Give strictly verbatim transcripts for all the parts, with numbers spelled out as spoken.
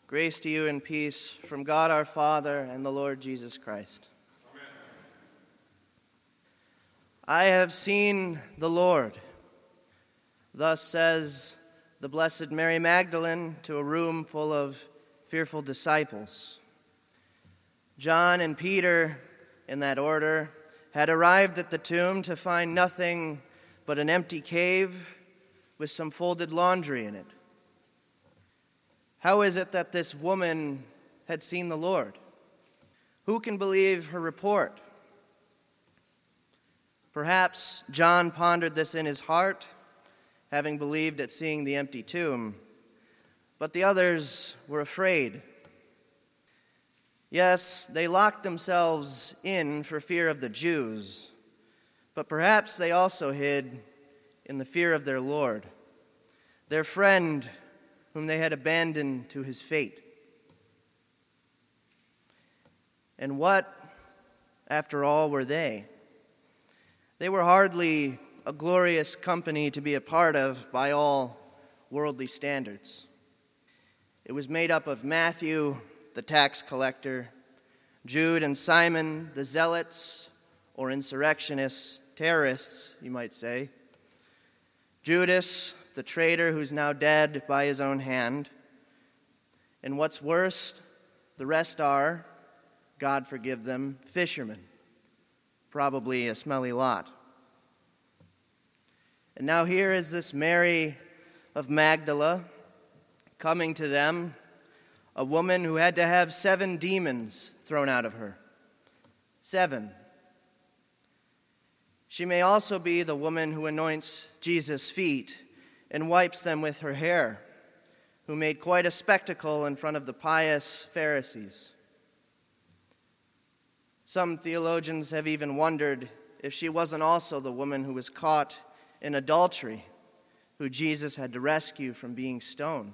Grace to you and peace from God our Father and the Lord Jesus Christ. Amen. I have seen the Lord. Thus says the Blessed Mary Magdalene to a room full of fearful disciples. John and Peter, in that order, had arrived at the tomb to find nothing but an empty cave with some folded laundry in it. How is it that this woman had seen the Lord? Who can believe her report? Perhaps John pondered this in his heart, having believed at seeing the empty tomb, but the others were afraid. Yes, they locked themselves in for fear of the Jews, but perhaps they also hid in the fear of their Lord, their friend whom they had abandoned to his fate. And what, after all, were they? They were hardly a glorious company to be a part of by all worldly standards. It was made up of Matthew, the tax collector, Jude and Simon, the zealots, or insurrectionists, terrorists, you might say, Judas, the traitor who's now dead by his own hand, and what's worse, the rest are, God forgive them, fishermen, probably a smelly lot. And now here is this Mary of Magdala coming to them, a woman who had to have seven demons thrown out of her. Seven. She may also be the woman who anoints Jesus' feet and wipes them with her hair, who made quite a spectacle in front of the pious Pharisees. Some theologians have even wondered if she wasn't also the woman who was caught in adultery, who Jesus had to rescue from being stoned.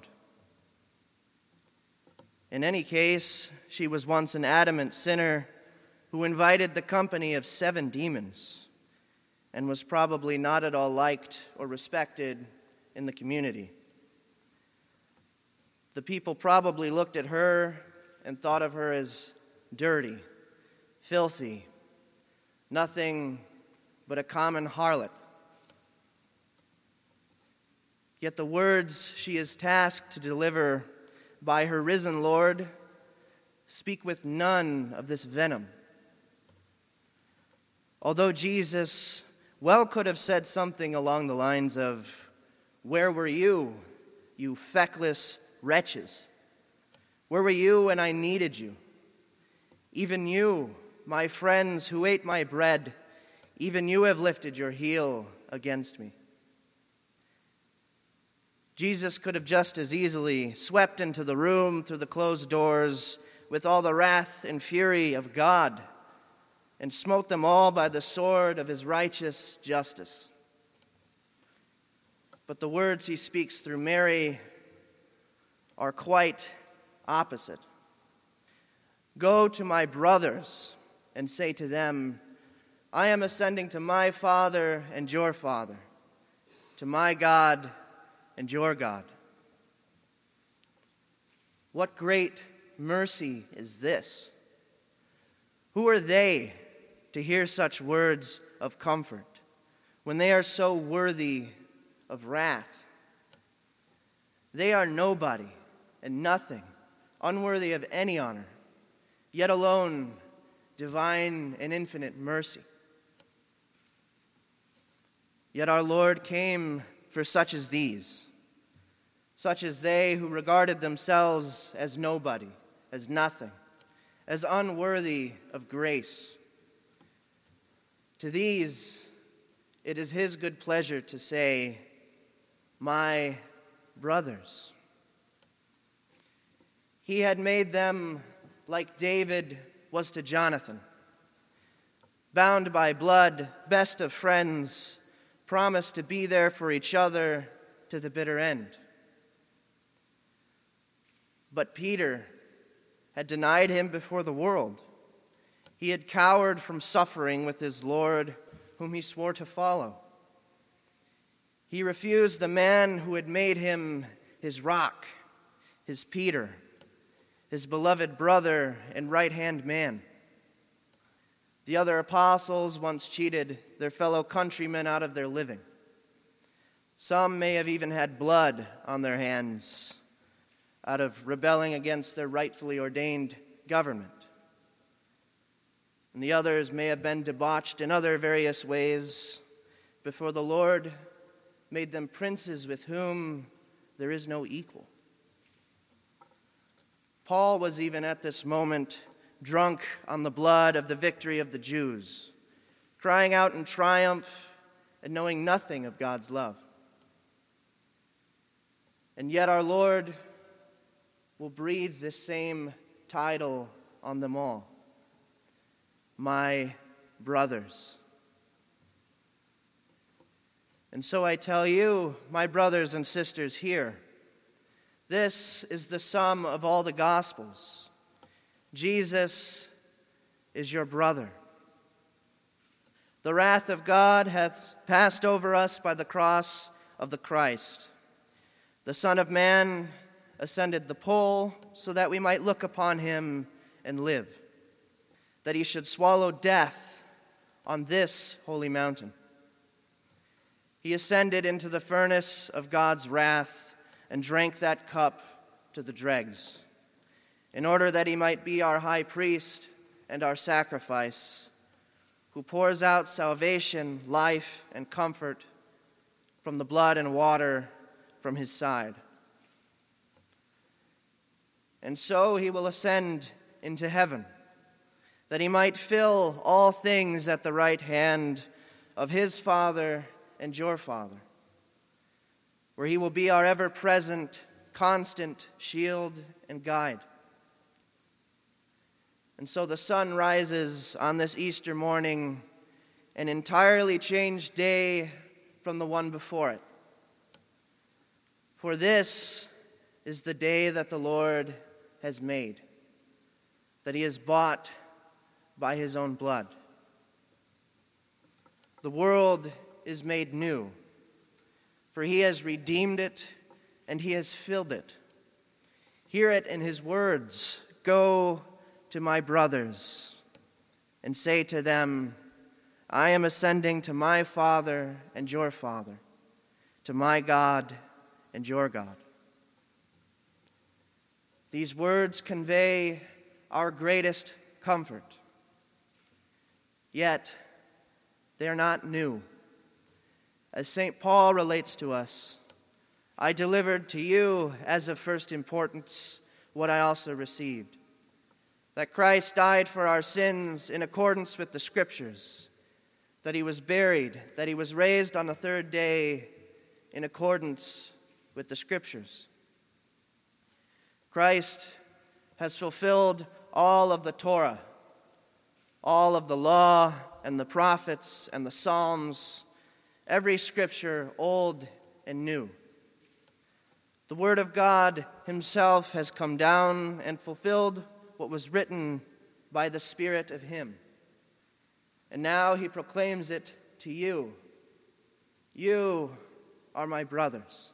In any case, she was once an adamant sinner who invited the company of seven demons and was probably not at all liked or respected in the community. The people probably looked at her and thought of her as dirty, filthy, nothing but a common harlot. Yet the words she is tasked to deliver by her risen Lord speak with none of this venom. Although Jesus well could have said something along the lines of, "Where were you, you feckless wretches? Where were you when I needed you? Even you, my friends who ate my bread, even you have lifted your heel against me." Jesus could have just as easily swept into the room through the closed doors with all the wrath and fury of God and smote them all by the sword of his righteous justice. But the words he speaks through Mary are quite opposite. "Go to my brothers and say to them, I am ascending to my Father and your Father, to my God and your God." What great mercy is this? Who are they to hear such words of comfort when they are so worthy of wrath? They are nobody and nothing, unworthy of any honor, yet alone divine and infinite mercy. Yet our Lord came for such as these, such as they who regarded themselves as nobody, as nothing, as unworthy of grace. To these, it is his good pleasure to say, "My brothers." He had made them like David was to Jonathan, bound by blood, best of friends, promised to be there for each other to the bitter end. But Peter had denied him before the world. He had cowered from suffering with his Lord, whom he swore to follow. He refused the man who had made him his rock, his Peter, his beloved brother and right-hand man. The other apostles once cheated their fellow countrymen out of their living. Some may have even had blood on their hands out of rebelling against their rightfully ordained government. And the others may have been debauched in other various ways before the Lord made them princes with whom there is no equal. Paul was even at this moment drunk on the blood of the victory of the Jews, crying out in triumph and knowing nothing of God's love. And yet our Lord will breathe this same title on them all: my brothers. And so I tell you, my brothers and sisters here, this is the sum of all the Gospels. Jesus is your brother. The wrath of God hath passed over us by the cross of the Christ. The Son of Man ascended the pole so that we might look upon him and live, that he should swallow death on this holy mountain. He ascended into the furnace of God's wrath and drank that cup to the dregs, in order that he might be our high priest and our sacrifice, who pours out salvation, life, and comfort from the blood and water from his side. And so he will ascend into heaven, that he might fill all things at the right hand of his Father and your Father, where he will be our ever-present, constant shield and guide. And so the sun rises on this Easter morning, an entirely changed day from the one before it. For this is the day that the Lord has made, that he has bought by his own blood. The world is made new, for he has redeemed it and he has filled it. Hear it in his words: go to my brothers and say to them, I am ascending to my Father and your Father, to my God and your God. These words convey our greatest comfort, yet they are not new. As Saint Paul relates to us, I delivered to you as of first importance what I also received, that Christ died for our sins in accordance with the Scriptures, that he was buried, that he was raised on the third day in accordance with the Scriptures. Christ has fulfilled all of the Torah, all of the law and the prophets and the Psalms, every Scripture, old and new. The Word of God himself has come down and fulfilled what was written by the Spirit of him. And now he proclaims it to you. You are my brothers,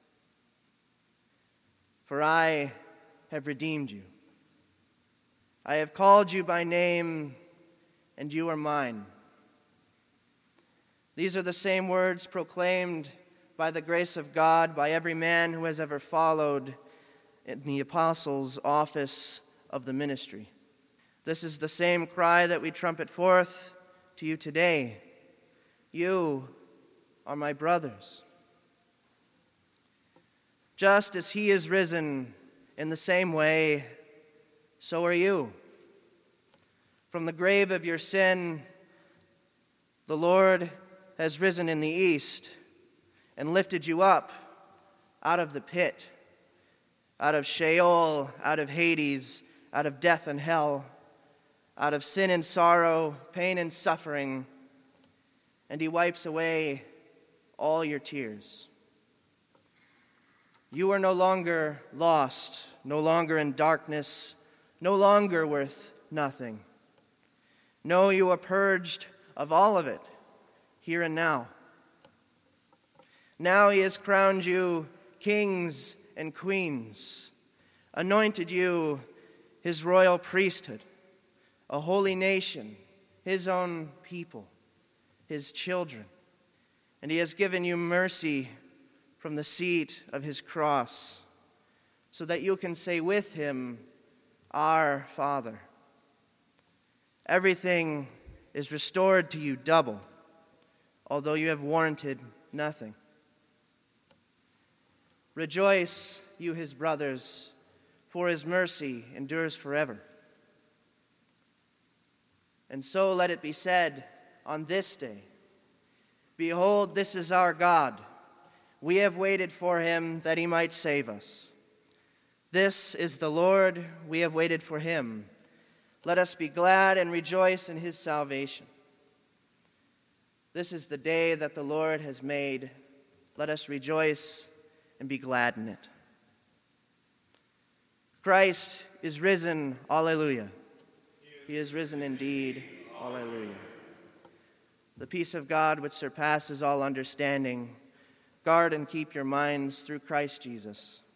for I have redeemed you. I have called you by name, and you are mine. These are the same words proclaimed by the grace of God by every man who has ever followed in the apostles' office of the ministry. This is the same cry that we trumpet forth to you today. You are my brothers. Just as he is risen, in the same way, so are you. From the grave of your sin, the Lord has risen in the east and lifted you up out of the pit, out of Sheol, out of Hades, out of death and hell, out of sin and sorrow, pain and suffering, and he wipes away all your tears. You are no longer lost, no longer in darkness, no longer worth nothing. No, you are purged of all of it, here and now. Now he has crowned you kings and queens, anointed you his royal priesthood, a holy nation, his own people, his children. And he has given you mercy from the seat of his cross, so that you can say with him, Our Father. Everything is restored to you double, although you have warranted nothing. Rejoice, you his brothers, for his mercy endures forever. And so let it be said on this day, Behold, this is our God. We have waited for him that he might save us. This is the Lord, we have waited for him. Let us be glad and rejoice in his salvation. This is the day that the Lord has made. Let us rejoice and be glad in it. Christ is risen, alleluia. He is risen indeed, alleluia. The peace of God which surpasses all understanding, guard and keep your minds through Christ Jesus.